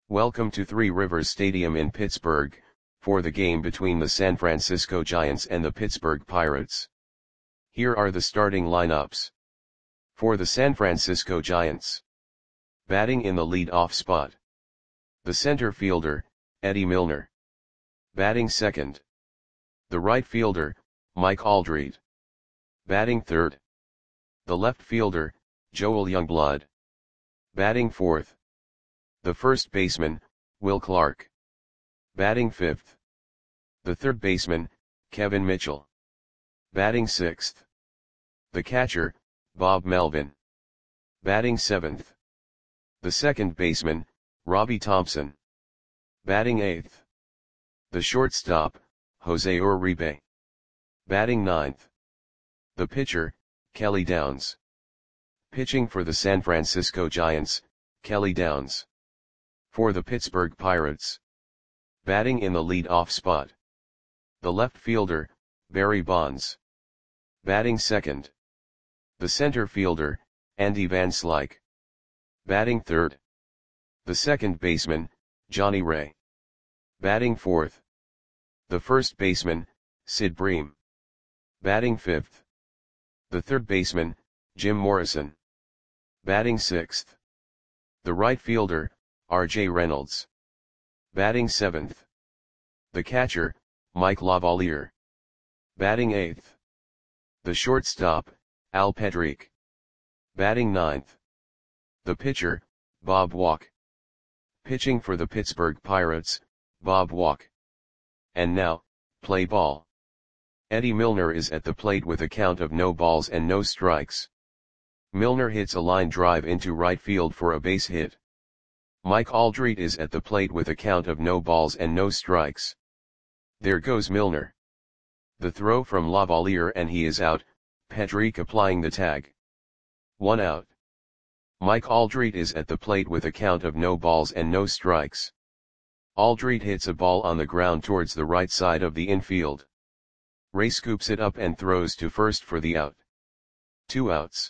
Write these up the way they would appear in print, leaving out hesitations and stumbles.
Welcome to Three Rivers Stadium in Pittsburgh, for the game between the San Francisco Giants and the Pittsburgh Pirates. Here are the starting lineups. For the San Francisco Giants. Batting in the lead-off spot. The center fielder, Eddie Milner. Batting second. The right fielder, Mike Aldrete. Batting third. The left fielder, Joel Youngblood. Batting fourth. The first baseman, Will Clark. Batting fifth. The third baseman, Kevin Mitchell. Batting sixth. The catcher, Bob Melvin. Batting seventh. The second baseman, Robbie Thompson. Batting eighth. The shortstop, Jose Uribe. Batting ninth. The pitcher, Kelly Downs. Pitching for the San Francisco Giants, Kelly Downs. For the Pittsburgh Pirates. Batting in the lead-off spot. The left fielder, Barry Bonds. Batting second. The center fielder, Andy Van Slyke. Batting third. The second baseman, Johnny Ray. Batting fourth. The first baseman, Sid Bream. Batting fifth. The third baseman, Jim Morrison. Batting sixth. The right fielder, R.J. Reynolds. Batting seventh. The catcher, Mike Lavalier. Batting eighth. The shortstop, Al Pedrique. Batting ninth. The pitcher, Bob Walk. Pitching for the Pittsburgh Pirates, Bob Walk. And now, play ball. Eddie Milner is at the plate with a count of no balls and no strikes. Milner hits a line drive into right field for a base hit. Mike Aldrete is at the plate with a count of no balls and no strikes. There goes Milner. The throw from Lavalier and he is out, Pedrique applying the tag. 1 out. Mike Aldrete is at the plate with a count of no balls and no strikes. Aldrete hits a ball on the ground towards the right side of the infield. Ray scoops it up and throws to first for the out. 2 outs.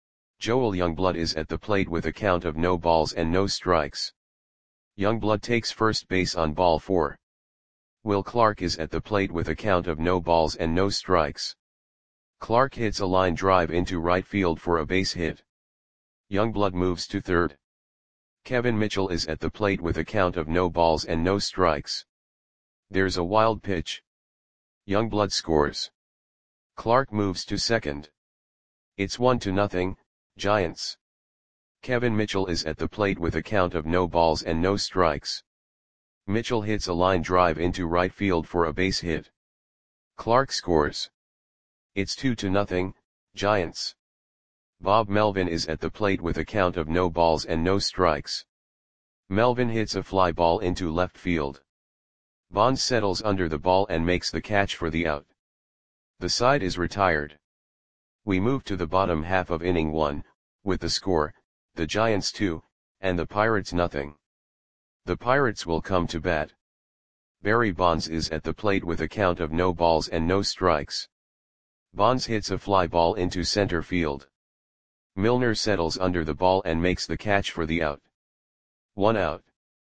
Joel Youngblood is at the plate with a count of no balls and no strikes. Youngblood takes first base on ball 4. Will Clark is at the plate with a count of no balls and no strikes. Clark hits a line drive into right field for a base hit. Youngblood moves to third. Kevin Mitchell is at the plate with a count of no balls and no strikes. There's a wild pitch. Youngblood scores. Clark moves to second. It's 1-0, Giants. Kevin Mitchell is at the plate with a count of no balls and no strikes. Mitchell hits a line drive into right field for a base hit. Clark scores. It's 2-0, Giants. Bob Melvin is at the plate with a count of no balls and no strikes. Melvin hits a fly ball into left field. Bonds settles under the ball and makes the catch for the out. The side is retired. We move to the bottom half of inning 1, with the score, the Giants 2, and the Pirates 0. The Pirates will come to bat. Barry Bonds is at the plate with a count of no balls and no strikes. Bonds hits a fly ball into center field. Milner settles under the ball and makes the catch for the out. 1 out.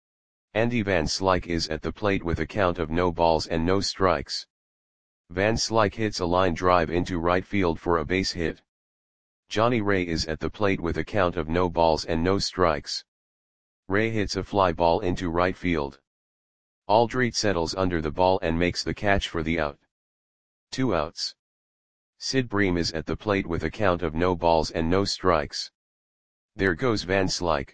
Andy Van Slyke is at the plate with a count of no balls and no strikes. Van Slyke hits a line drive into right field for a base hit. Johnny Ray is at the plate with a count of no balls and no strikes. Ray hits a fly ball into right field. Aldrete settles under the ball and makes the catch for the out. 2 outs. Sid Bream is at the plate with a count of no balls and no strikes. There goes Van Slyke.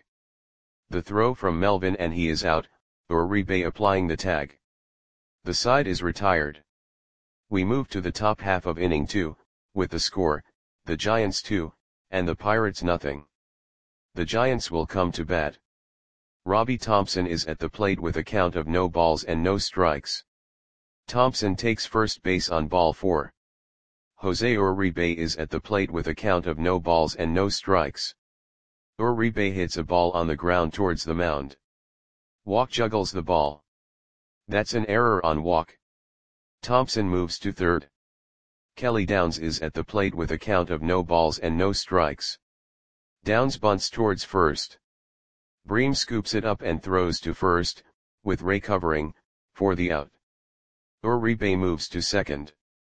The throw from Melvin and he is out, Uribe applying the tag. The side is retired. We move to the top half of inning 2, with the score, the Giants 2, and the Pirates 0. The Giants will come to bat. Robbie Thompson is at the plate with a count of no balls and no strikes. Thompson takes first base on ball 4. Jose Uribe is at the plate with a count of no balls and no strikes. Uribe hits a ball on the ground towards the mound. Walk juggles the ball. That's an error on Walk. Thompson moves to third. Kelly Downs is at the plate with a count of no balls and no strikes. Downs bunts towards first. Bream scoops it up and throws to first, with Ray covering, for the out. Uribe moves to second.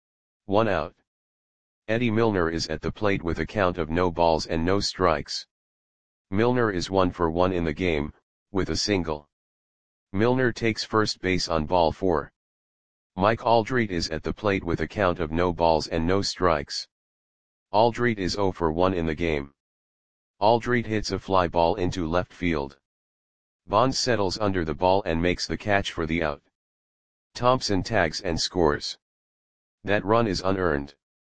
1 out. Eddie Milner is at the plate with a count of no balls and no strikes. Milner is 1 for 1 in the game, with a single. Milner takes first base on ball 4. Mike Aldrete is at the plate with a count of no balls and no strikes. Aldrete is 0 for 1 in the game. Aldrete hits a fly ball into left field. Bonds settles under the ball and makes the catch for the out. Thompson tags and scores. That run is unearned.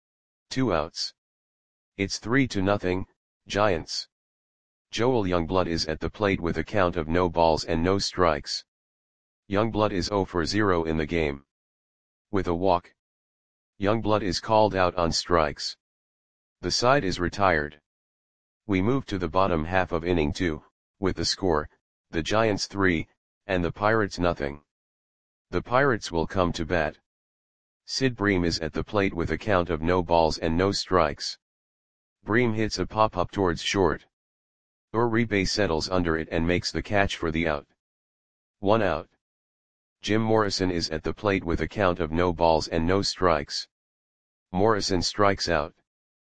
2 outs. It's 3-0, Giants. Joel Youngblood is at the plate with a count of no balls and no strikes. Youngblood is 0 for 0 in the game. With a walk. Youngblood is called out on strikes. The side is retired. We move to the bottom half of inning 2, with the score, the Giants 3, and the Pirates nothing. The Pirates will come to bat. Sid Bream is at the plate with a count of no balls and no strikes. Bream hits a pop-up towards short. Uribe settles under it and makes the catch for the out. 1 out. Jim Morrison is at the plate with a count of no balls and no strikes. Morrison strikes out.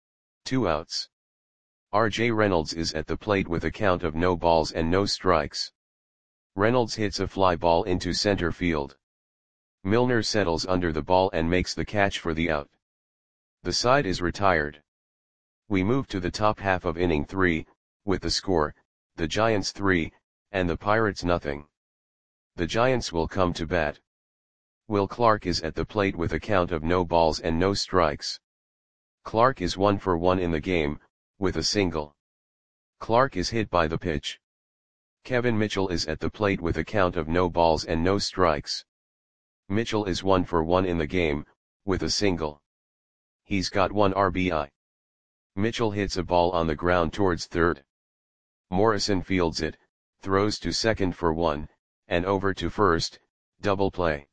2 outs. R.J. Reynolds is at the plate with a count of no balls and no strikes. Reynolds hits a fly ball into center field. Milner settles under the ball and makes the catch for the out. The side is retired. We move to the top half of inning 3, with the score, the Giants 3, and the Pirates nothing. The Giants will come to bat. Will Clark is at the plate with a count of no balls and no strikes. Clark is 1 for 1 in the game, with a single. Clark is hit by the pitch. Kevin Mitchell is at the plate with a count of no balls and no strikes. Mitchell is 1 for 1 in the game, with a single. He's got 1 RBI. Mitchell hits a ball on the ground towards third. Morrison fields it, throws to second for 1, and over to first, double play.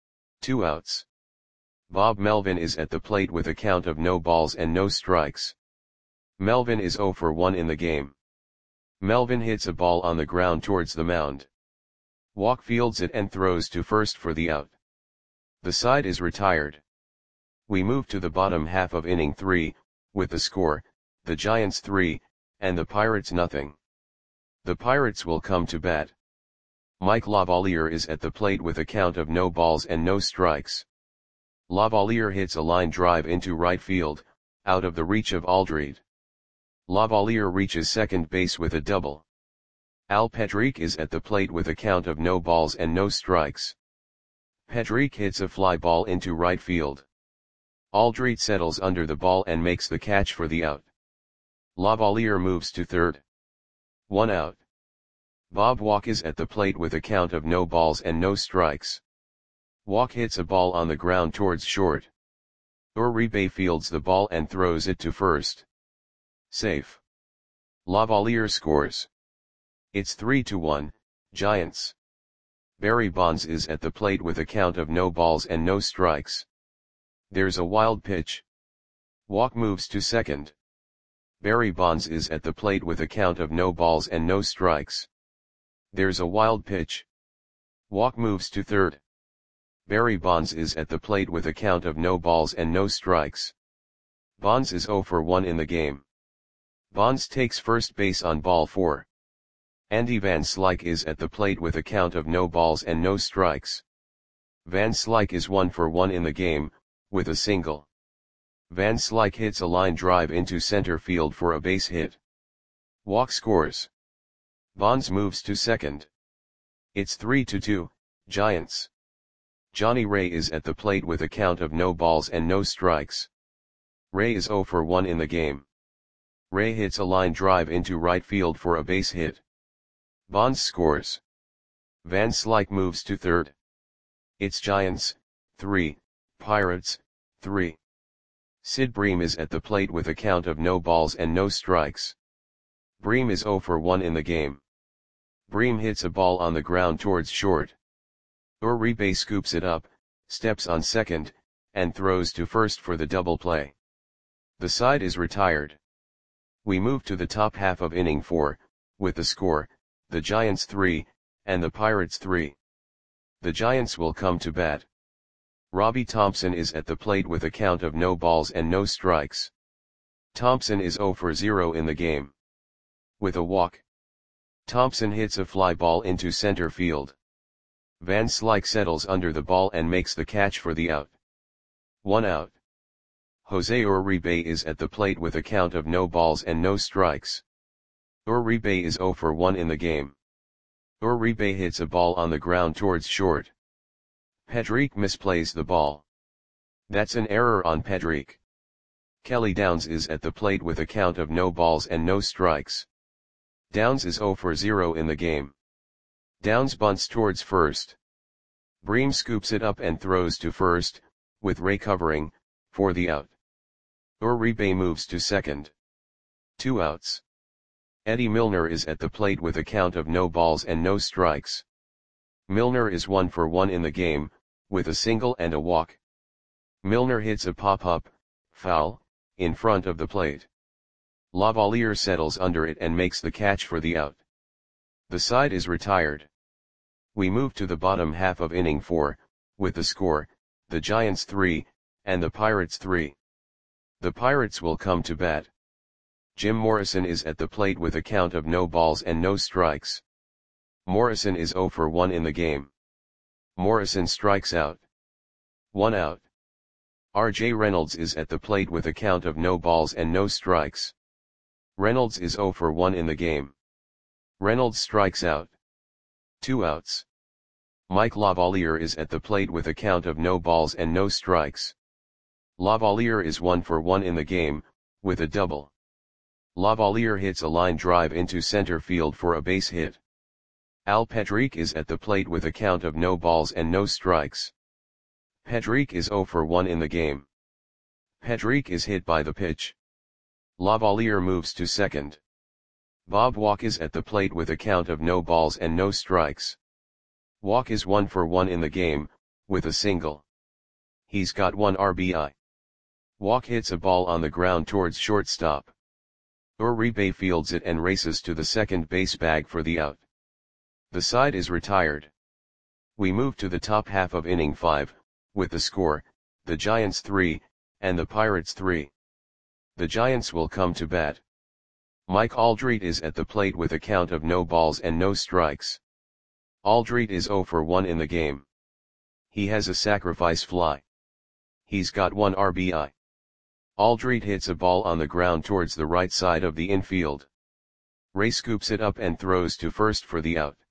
2 outs. Bob Melvin is at the plate with a count of no balls and no strikes. Melvin is 0 for 1 in the game. Melvin hits a ball on the ground towards the mound. Walk fields it and throws to first for the out. The side is retired. We move to the bottom half of inning 3, with the score, the Giants 3, and the Pirates nothing. The Pirates will come to bat. Mike Lavalier is at the plate with a count of no balls and no strikes. Lavalier hits a line drive into right field, out of the reach of Aldrete. Lavalier reaches second base with a double. Al Pedrique is at the plate with a count of no balls and no strikes. Pedrique hits a fly ball into right field. Aldrete settles under the ball and makes the catch for the out. Lavalier moves to third. 1 out. Bob Walk is at the plate with a count of no balls and no strikes. Walk hits a ball on the ground towards short. Uribe fields the ball and throws it to first. Safe. Lavalier scores. It's 3-1, Giants. Barry Bonds is at the plate with a count of no balls and no strikes. There's a wild pitch. Walk moves to second. Barry Bonds is at the plate with a count of no balls and no strikes. There's a wild pitch. Walk moves to third. Barry Bonds is at the plate with a count of no balls and no strikes. Bonds is 0 for 1 in the game. Bonds takes first base on ball 4. Andy Van Slyke is at the plate with a count of no balls and no strikes. Van Slyke is 1 for 1 in the game, with a single. Van Slyke hits a line drive into center field for a base hit. Walk scores. Bonds moves to second. It's 3-2, Giants. Johnny Ray is at the plate with a count of no balls and no strikes. Ray is 0 for 1 in the game. Ray hits a line drive into right field for a base hit. Bonds scores. Van Slyke moves to third. It's Giants, 3, Pirates, 3. Sid Bream is at the plate with a count of no balls and no strikes. Bream is 0 for 1 in the game. Bream hits a ball on the ground towards short. Uribe scoops it up, steps on second, and throws to first for the double play. The side is retired. We move to the top half of inning 4, with the score, the Giants 3, and the Pirates 3. The Giants will come to bat. Robbie Thompson is at the plate with a count of no balls and no strikes. Thompson is 0 for 0 in the game. With a walk, Thompson hits a fly ball into center field. Van Slyke settles under the ball and makes the catch for the out. 1 out. Jose Uribe is at the plate with a count of no balls and no strikes. Uribe is 0 for 1 in the game. Uribe hits a ball on the ground towards short. Pedrique misplays the ball. That's an error on Pedrique. Kelly Downs is at the plate with a count of no balls and no strikes. Downs is 0 for 0 in the game. Downs bunts towards first. Bream scoops it up and throws to first, with Ray covering, for the out. Uribe moves to second. 2 outs. Eddie Milner is at the plate with a count of no balls and no strikes. Milner is 1 for 1 in the game, with a single and a walk. Milner hits a pop-up, foul, in front of the plate. Lavalier settles under it and makes the catch for the out. The side is retired. We move to the bottom half of inning 4, with the score, the Giants 3, and the Pirates 3. The Pirates will come to bat. Jim Morrison is at the plate with a count of no balls and no strikes. Morrison is 0 for 1 in the game. Morrison strikes out. 1 out. R.J. Reynolds is at the plate with a count of no balls and no strikes. Reynolds is 0 for 1 in the game. Reynolds strikes out. 2 outs. Mike Lavalier is at the plate with a count of no balls and no strikes. Lavalier is 1 for 1 in the game, with a double. Lavalier hits a line drive into center field for a base hit. Al Pedrique is at the plate with a count of no balls and no strikes. Pedrique is 0 for 1 in the game. Pedrique is hit by the pitch. Lavalier moves to second. Bob Walk is at the plate with a count of no balls and no strikes. Walk is 1 for 1 in the game, with a single. He's got 1 RBI. Walk hits a ball on the ground towards shortstop. Uribe fields it and races to the second base bag for the out. The side is retired. We move to the top half of inning 5, with the score, the Giants 3, and the Pirates 3. The Giants will come to bat. Mike Aldrete is at the plate with a count of no balls and no strikes. Aldrete is 0 for 1 in the game. He has a sacrifice fly. He's got 1 RBI. Aldrete hits a ball on the ground towards the right side of the infield. Ray scoops it up and throws to first for the out.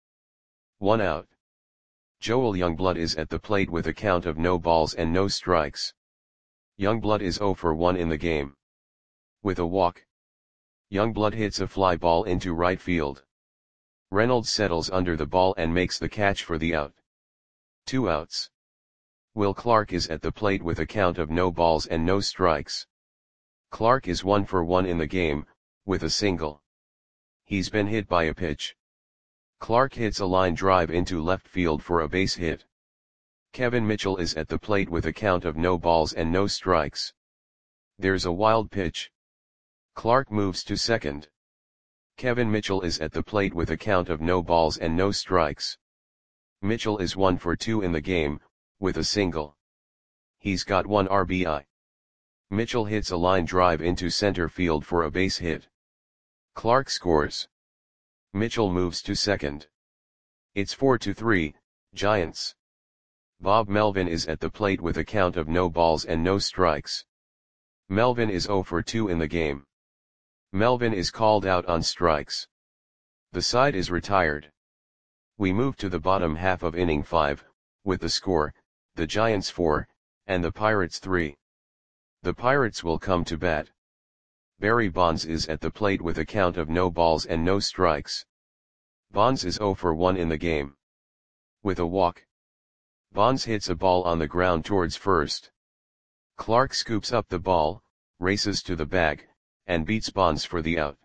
1 out. Joel Youngblood is at the plate with a count of no balls and no strikes. Youngblood is 0 for 1 in the game. With a walk, Youngblood hits a fly ball into right field. Reynolds settles under the ball and makes the catch for the out. 2 outs. Will Clark is at the plate with a count of no balls and no strikes. Clark is 1 for 1 in the game, with a single. He's been hit by a pitch. Clark hits a line drive into left field for a base hit. Kevin Mitchell is at the plate with a count of no balls and no strikes. There's a wild pitch. Clark moves to second. Kevin Mitchell is at the plate with a count of no balls and no strikes. Mitchell is 1 for 2 in the game, with a single. He's got 1 RBI. Mitchell hits a line drive into center field for a base hit. Clark scores. Mitchell moves to second. It's 4-3, Giants. Bob Melvin is at the plate with a count of no balls and no strikes. Melvin is 0 for 2 in the game. Melvin is called out on strikes. The side is retired. We move to the bottom half of inning 5, with the score, the Giants 4, and the Pirates 3. The Pirates will come to bat. Barry Bonds is at the plate with a count of no balls and no strikes. Bonds is 0 for 1 in the game. With a walk, Bonds hits a ball on the ground towards first. Clark scoops up the ball, races to the bag, and beats Bonds for the out.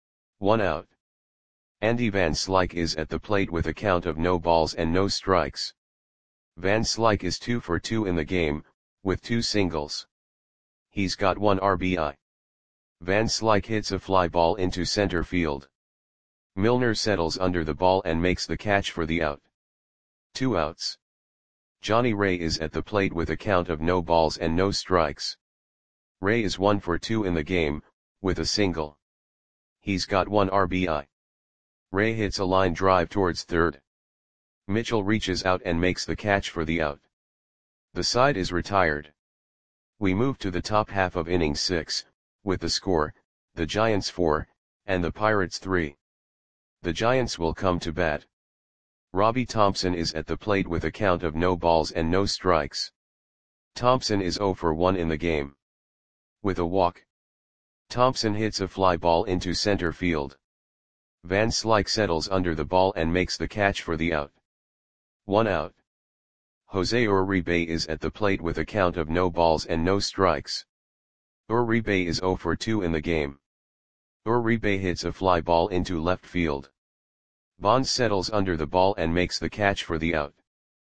1 out. Andy Van Slyke is at the plate with a count of no balls and no strikes. Van Slyke is 2 for 2 in the game, with 2 singles. He's got 1 RBI. Van Slyke hits a fly ball into center field. Milner settles under the ball and makes the catch for the out. 2 outs. Johnny Ray is at the plate with a count of no balls and no strikes. Ray is 1 for 2 in the game, with a single. He's got 1 RBI. Ray hits a line drive towards third. Mitchell reaches out and makes the catch for the out. The side is retired. We move to the top half of inning 6, with the score, the Giants 4, and the Pirates 3. The Giants will come to bat. Robbie Thompson is at the plate with a count of no balls and no strikes. Thompson is 0 for 1 in the game. With a walk, Thompson hits a fly ball into center field. Van Slyke settles under the ball and makes the catch for the out. 1 out. Jose Uribe is at the plate with a count of no balls and no strikes. Uribe is 0 for 2 in the game. Uribe hits a fly ball into left field. Bonds settles under the ball and makes the catch for the out.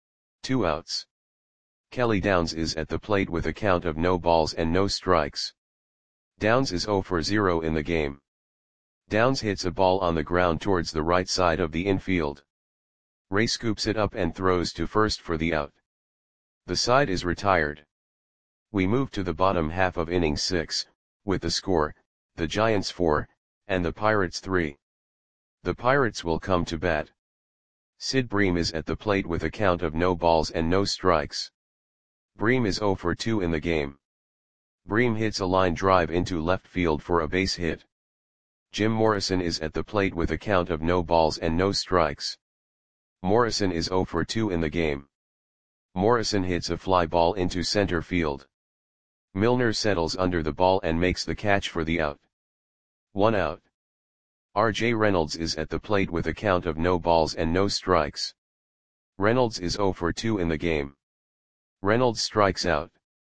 2 outs. Kelly Downs is at the plate with a count of no balls and no strikes. Downs is 0 for 0 in the game. Downs hits a ball on the ground towards the right side of the infield. Ray scoops it up and throws to first for the out. The side is retired. We move to the bottom half of inning 6, with the score, the Giants 4, and the Pirates 3. The Pirates will come to bat. Sid Bream is at the plate with a count of no balls and no strikes. Bream is 0 for 2 in the game. Bream hits a line drive into left field for a base hit. Jim Morrison is at the plate with a count of no balls and no strikes. Morrison is 0 for 2 in the game. Morrison hits a fly ball into center field. Milner settles under the ball and makes the catch for the out. 1 out. R.J. Reynolds is at the plate with a count of no balls and no strikes. Reynolds is 0 for 2 in the game. Reynolds strikes out.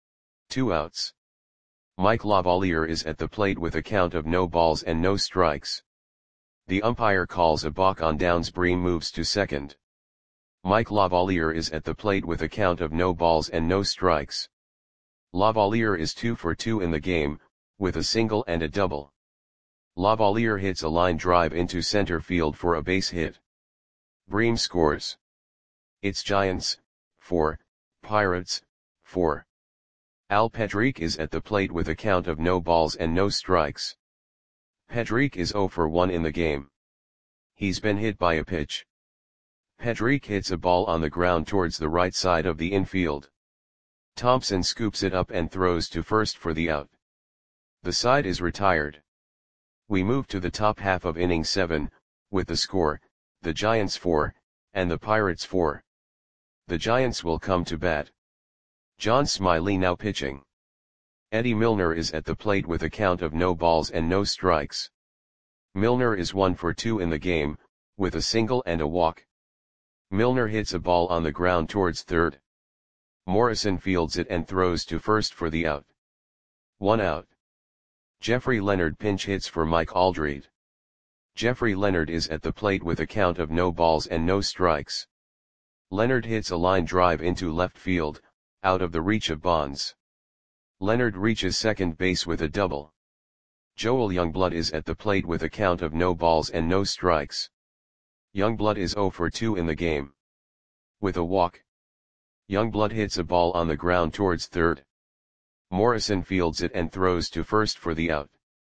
2 outs. Mike Lavalier is at the plate with a count of no balls and no strikes. The umpire calls a balk on Downs. Bream moves to second. Mike Lavalier is at the plate with a count of no balls and no strikes. Lavalier is 2 for 2 in the game, with a single and a double. Lavalier hits a line drive into center field for a base hit. Bream scores. It's Giants, 4, Pirates, 4. Al Pedrique is at the plate with a count of no balls and no strikes. Pedrique is 0 for 1 in the game. He's been hit by a pitch. Pedrique hits a ball on the ground towards the right side of the infield. Thompson scoops it up and throws to first for the out. The side is retired. We move to the top half of inning 7, with the score, the Giants 4, and the Pirates 4. The Giants will come to bat. John Smiley now pitching. Eddie Milner is at the plate with a count of no balls and no strikes. Milner is 1 for 2 in the game, with a single and a walk. Milner hits a ball on the ground towards third. Morrison fields it and throws to first for the out. 1 out. Jeffrey Leonard pinch hits for Mike Aldred. Jeffrey Leonard is at the plate with a count of no balls and no strikes. Leonard hits a line drive into left field, out of the reach of Bonds. Leonard reaches second base with a double. Joel Youngblood is at the plate with a count of no balls and no strikes. Youngblood is 0 for 2 in the game. With a walk, Youngblood hits a ball on the ground towards third. Morrison fields it and throws to first for the out.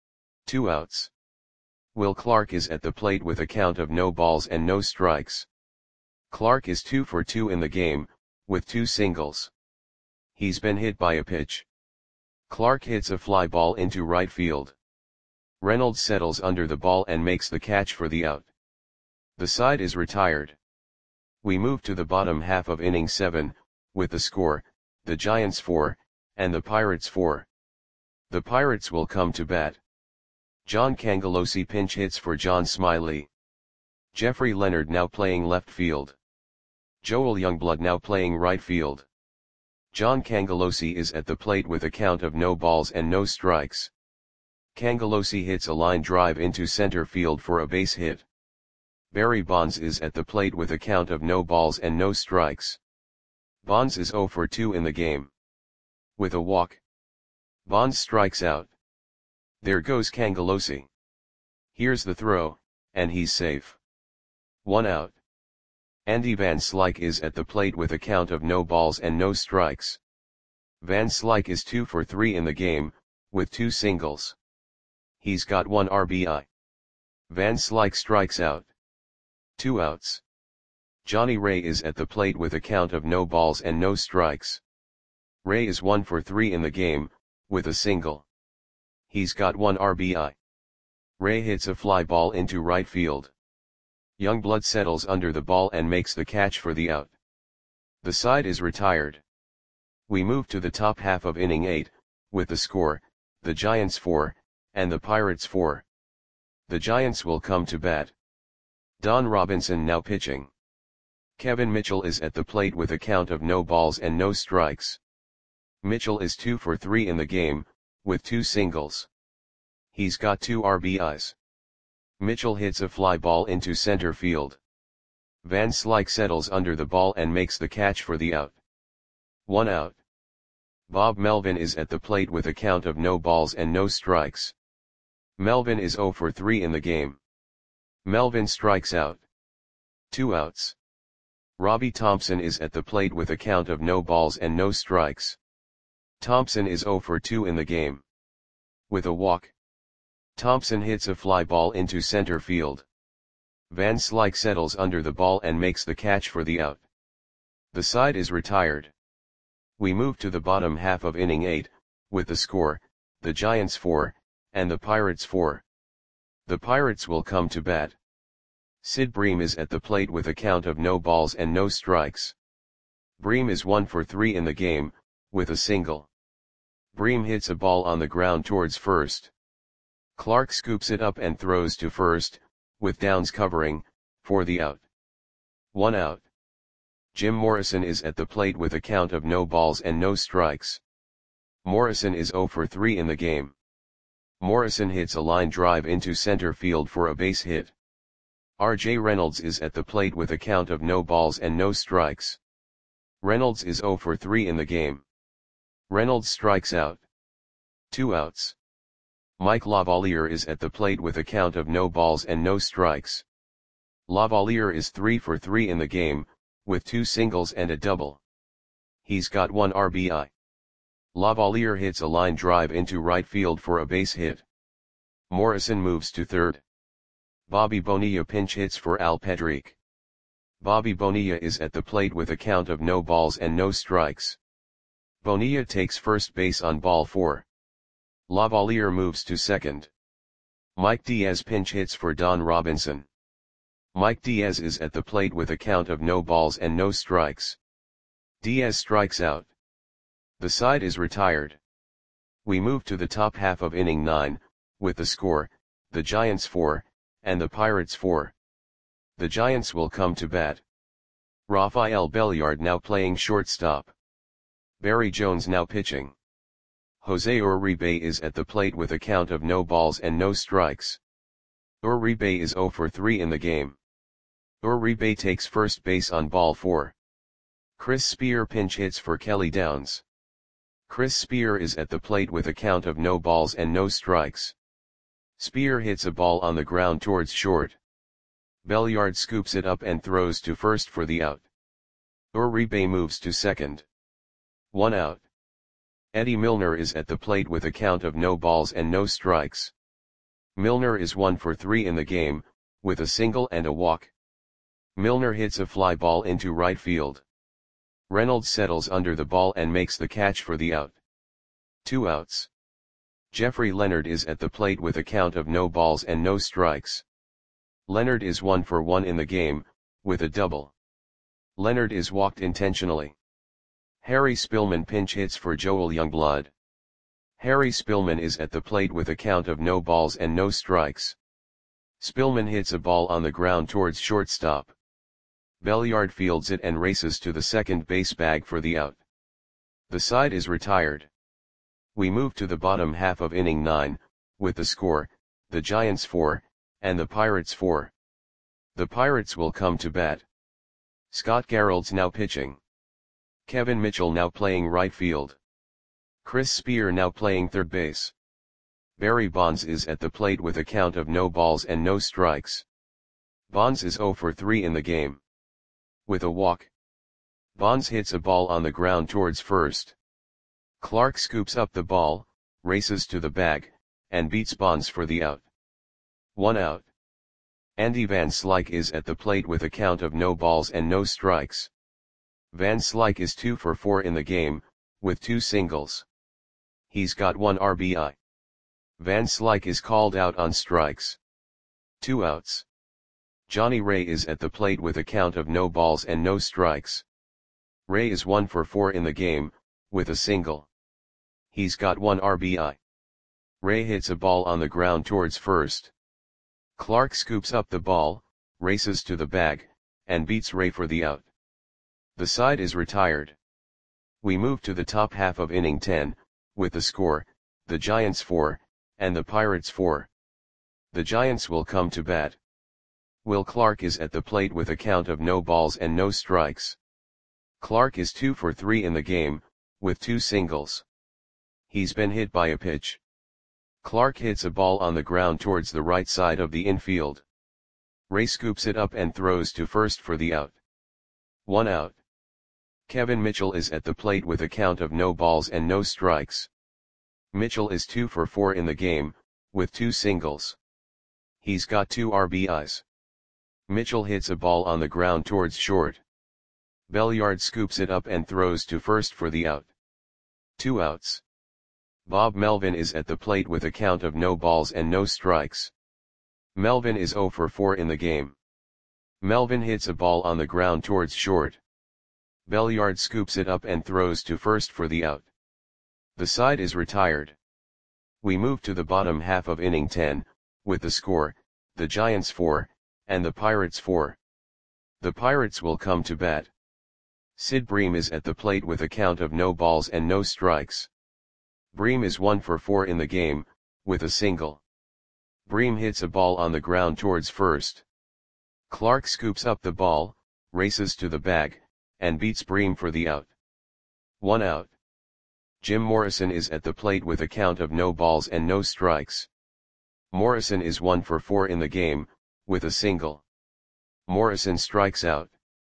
2 outs. Will Clark is at the plate with a count of no balls and no strikes. Clark is 2 for 2 in the game, with 2 singles. He's been hit by a pitch. Clark hits a fly ball into right field. Reynolds settles under the ball and makes the catch for the out. The side is retired. We move to the bottom half of inning 7, with the score, the Giants 4, and the Pirates 4. The Pirates will come to bat. John Cangelosi pinch hits for John Smiley. Jeffrey Leonard now playing left field. Joel Youngblood now playing right field. John Cangelosi is at the plate with a count of no balls and no strikes. Cangelosi hits a line drive into center field for a base hit. Barry Bonds is at the plate with a count of no balls and no strikes. Bonds is 0 for 2 in the game. With a walk, Bonds strikes out. There goes Cangelosi. Here's the throw, and he's safe. 1 out. Andy Van Slyke is at the plate with a count of no balls and no strikes. Van Slyke is 2 for 3 in the game, with 2 singles. He's got 1 RBI. Van Slyke strikes out. 2 outs. Johnny Ray is at the plate with a count of no balls and no strikes. Ray is 1 for 3 in the game, with a single. He's got 1 RBI. Ray hits a fly ball into right field. Youngblood settles under the ball and makes the catch for the out. The side is retired. We move to the top half of inning 8, with the score, the Giants 4, and the Pirates 4. The Giants will come to bat. Don Robinson now pitching. Kevin Mitchell is at the plate with a count of no balls and no strikes. Mitchell is 2 for 3 in the game, with 2 singles. He's got 2 RBIs. Mitchell hits a fly ball into center field. Van Slyke settles under the ball and makes the catch for the out. 1 out. Bob Melvin is at the plate with a count of no balls and no strikes. Melvin is 0 for 3 in the game. Melvin strikes out. 2 outs. Robbie Thompson is at the plate with a count of no balls and no strikes. Thompson is 0 for 2 in the game. With a walk. Thompson hits a fly ball into center field. Van Slyke settles under the ball and makes the catch for the out. The side is retired. We move to the bottom half of inning 8, with the score, the Giants 4, and the Pirates 4. The Pirates will come to bat. Sid Bream is at the plate with a count of no balls and no strikes. Bream is 1 for 3 in the game, with a single. Bream hits a ball on the ground towards first. Clark scoops it up and throws to first, with Downs covering, for the out. 1 out. Jim Morrison is at the plate with a count of no balls and no strikes. Morrison is 0 for 3 in the game. Morrison hits a line drive into center field for a base hit. R.J. Reynolds is at the plate with a count of no balls and no strikes. Reynolds is 0 for 3 in the game. Reynolds strikes out. 2 outs. Mike Lavalier is at the plate with a count of no balls and no strikes. Lavalier is 3 for 3 in the game, with 2 singles and a double. He's got 1 RBI. Lavalier hits a line drive into right field for a base hit. Morrison moves to third. Bobby Bonilla pinch hits for Al Pedrique. Bobby Bonilla is at the plate with a count of no balls and no strikes. Bonilla takes first base on ball 4. Lavalier moves to second. Mike Diaz pinch hits for Don Robinson. Mike Diaz is at the plate with a count of no balls and no strikes. Diaz strikes out. The side is retired. We move to the top half of inning 9, with the score, the Giants 4, and the Pirates 4. The Giants will come to bat. Rafael Belliard now playing shortstop. Barry Jones now pitching. Jose Uribe is at the plate with a count of no balls and no strikes. Uribe is 0 for 3 in the game. Uribe takes first base on ball 4. Chris Spear pinch hits for Kelly Downs. Chris Spear is at the plate with a count of no balls and no strikes. Spear hits a ball on the ground towards short. Belliard scoops it up and throws to first for the out. Uribe moves to second. 1 out. Eddie Milner is at the plate with a count of no balls and no strikes. Milner is 1 for 3 in the game, with a single and a walk. Milner hits a fly ball into right field. Reynolds settles under the ball and makes the catch for the out. 2 outs. Jeffrey Leonard is at the plate with a count of no balls and no strikes. Leonard is 1 for 1 in the game, with a double. Leonard is walked intentionally. Harry Spillman pinch hits for Joel Youngblood. Harry Spillman is at the plate with a count of no balls and no strikes. Spillman hits a ball on the ground towards shortstop. Belliard fields it and races to the second base bag for the out. The side is retired. We move to the bottom half of inning 9, with the score, the Giants 4, and the Pirates 4. The Pirates will come to bat. Scott Garrelds now pitching. Kevin Mitchell now playing right field. Chris Spear now playing third base. Barry Bonds is at the plate with a count of no balls and no strikes. Bonds is 0 for 3 in the game. With a walk. Bonds hits a ball on the ground towards first. Clark scoops up the ball, races to the bag, and beats Bonds for the out. 1 out. Andy Van Slyke is at the plate with a count of no balls and no strikes. Van Slyke is 2 for 4 in the game, with 2 singles. He's got 1 RBI. Van Slyke is called out on strikes. 2 outs. Johnny Ray is at the plate with a count of no balls and no strikes. Ray is 1 for 4 in the game, with a single. He's got 1 RBI. Ray hits a ball on the ground towards first. Clark scoops up the ball, races to the bag, and beats Ray for the out. The side is retired. We move to the top half of inning 10, with the score, the Giants 4, and the Pirates 4. The Giants will come to bat. Will Clark is at the plate with a count of no balls and no strikes. Clark is 2 for 3 in the game, with 2 singles. He's been hit by a pitch. Clark hits a ball on the ground towards the right side of the infield. Ray scoops it up and throws to first for the out. 1 out. Kevin Mitchell is at the plate with a count of no balls and no strikes. Mitchell is 2 for 4 in the game, with 2 singles. He's got 2 RBIs. Mitchell hits a ball on the ground towards short. Belliard scoops it up and throws to first for the out. 2 outs. Bob Melvin is at the plate with a count of no balls and no strikes. Melvin is 0 for 4 in the game. Melvin hits a ball on the ground towards short. Belliard scoops it up and throws to first for the out. The side is retired. We move to the bottom half of inning 10, with the score, the Giants 4, and the Pirates 4. The Pirates will come to bat. Sid Bream is at the plate with a count of no balls and no strikes. Bream is 1 for 4 in the game, with a single. Bream hits a ball on the ground towards first. Clark scoops up the ball, races to the bag, and beats Bream for the out. 1 out. Jim Morrison is at the plate with a count of no balls and no strikes. Morrison is 1 for 4 in the game, with a single. Morrison strikes out.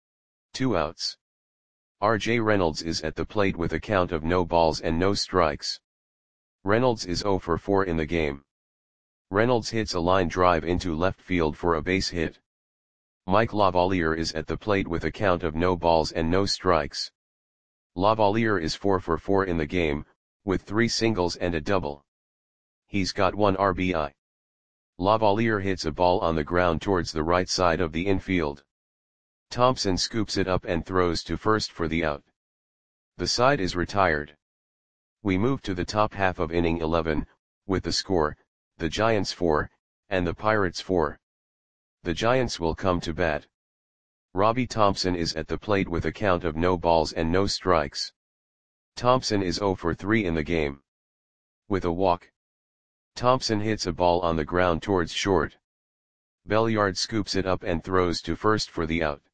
2 outs. R.J. Reynolds is at the plate with a count of no balls and no strikes. Reynolds is 0 for 4 in the game. Reynolds hits a line drive into left field for a base hit. Mike Lavalier is at the plate with a count of no balls and no strikes. Lavalier is 4 for 4 in the game, with 3 singles and a double. He's got 1 RBI. Lavalier hits a ball on the ground towards the right side of the infield. Thompson scoops it up and throws to first for the out. The side is retired. We move to the top half of inning 11, with the score, the Giants 4, and the Pirates 4. The Giants will come to bat. Robbie Thompson is at the plate with a count of no balls and no strikes. Thompson is 0 for 3 in the game. With a walk. Thompson hits a ball on the ground towards short. Belliard scoops it up and throws to first for the out.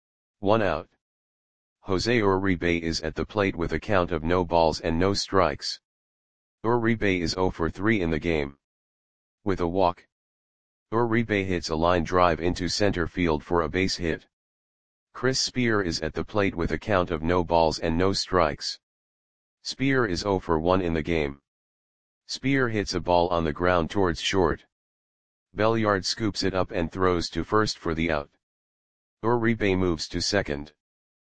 1 out. Jose Uribe is at the plate with a count of no balls and no strikes. Uribe is 0 for 3 in the game. With a walk. Uribe hits a line drive into center field for a base hit. Chris Spear is at the plate with a count of no balls and no strikes. Spear is 0 for 1 in the game. Spear hits a ball on the ground towards short. Belliard scoops it up and throws to first for the out. Uribe moves to second.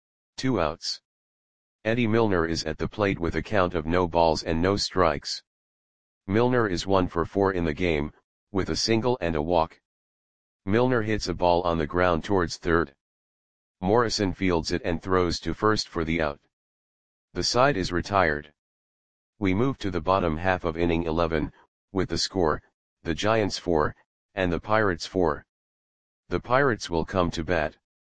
2 outs. Eddie Milner is at the plate with a count of no balls and no strikes. Milner is 1 for 4 in the game, with a single and a walk. Milner hits a ball on the ground towards third. Morrison fields it and throws to first for the out. The side is retired. We move to the bottom half of inning 11, with the score, the Giants 4, and the Pirates 4. The Pirates will come to bat.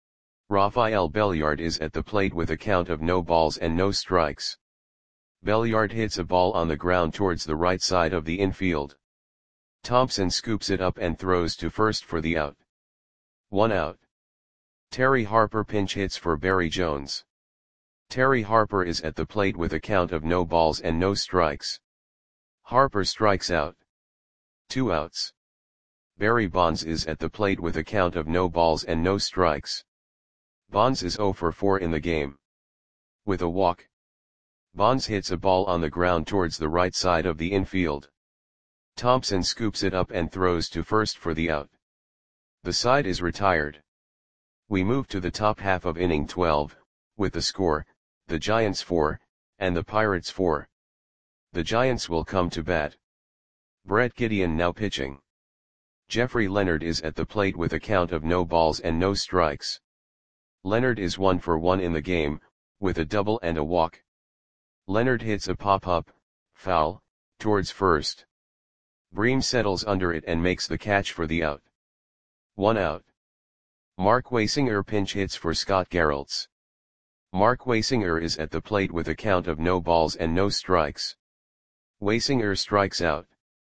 Rafael Belliard is at the plate with a count of no balls and no strikes. Belliard hits a ball on the ground towards the right side of the infield. Thompson scoops it up and throws to first for the out. 1 out. Terry Harper pinch hits for Barry Jones. Terry Harper is at the plate with a count of no balls and no strikes. Harper strikes out. 2 outs. Barry Bonds is at the plate with a count of no balls and no strikes. Bonds is 0 for 4 in the game. With a walk, Bonds hits a ball on the ground towards the right side of the infield. Thompson scoops it up and throws to first for the out. The side is retired. We move to the top half of inning 12, with the score, the Giants 4, and the Pirates 4. The Giants will come to bat. Brett Gideon now pitching. Jeffrey Leonard is at the plate with a count of no balls and no strikes. Leonard is 1 for 1 in the game, with a double and a walk. Leonard hits a pop-up, foul, towards first. Bream settles under it and makes the catch for the out. 1 out. Mark Waysinger pinch hits for Scott Geraltz. Mark Waysinger is at the plate with a count of no balls and no strikes. Waysinger strikes out.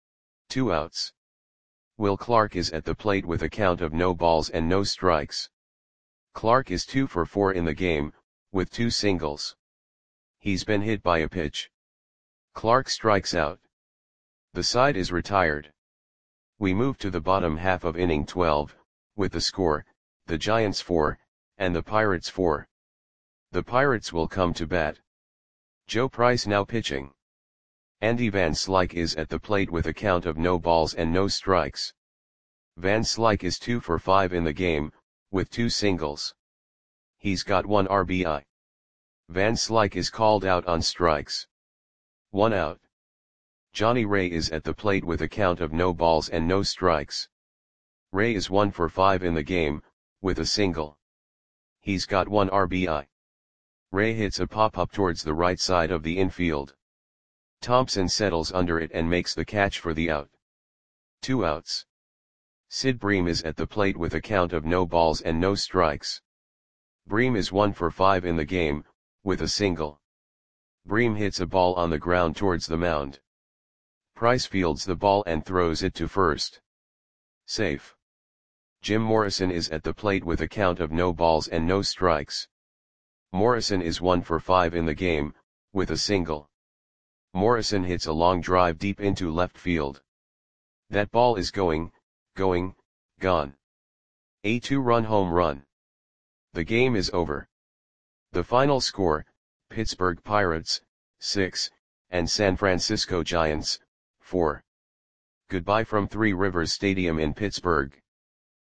2 outs. Will Clark is at the plate with a count of no balls and no strikes. Clark is 2 for 4 in the game, with 2 singles. He's been hit by a pitch. Clark strikes out. The side is retired. We move to the bottom half of inning 12, with the score, the Giants 4, and the Pirates 4. The Pirates will come to bat. Joe Price now pitching. Andy Van Slyke is at the plate with a count of no balls and no strikes. Van Slyke is 2 for 5 in the game, with 2 singles. He's got 1 RBI. Van Slyke is called out on strikes. 1 out. Johnny Ray is at the plate with a count of no balls and no strikes. Ray is 1 for 5 in the game, with a single. He's got 1 RBI. Ray hits a pop-up towards the right side of the infield. Thompson settles under it and makes the catch for the out. 2 outs. Sid Bream is at the plate with a count of no balls and no strikes. Bream is 1 for 5 in the game, with a single. Bream hits a ball on the ground towards the mound. Price fields the ball and throws it to first. Safe. Jim Morrison is at the plate with a count of no balls and no strikes. Morrison is 1 for 5 in the game, with a single. Morrison hits a long drive deep into left field. That ball is gone. A 2-run home run. The game is over. The final score, Pittsburgh Pirates, 6, and San Francisco Giants, 4. Goodbye from Three Rivers Stadium in Pittsburgh.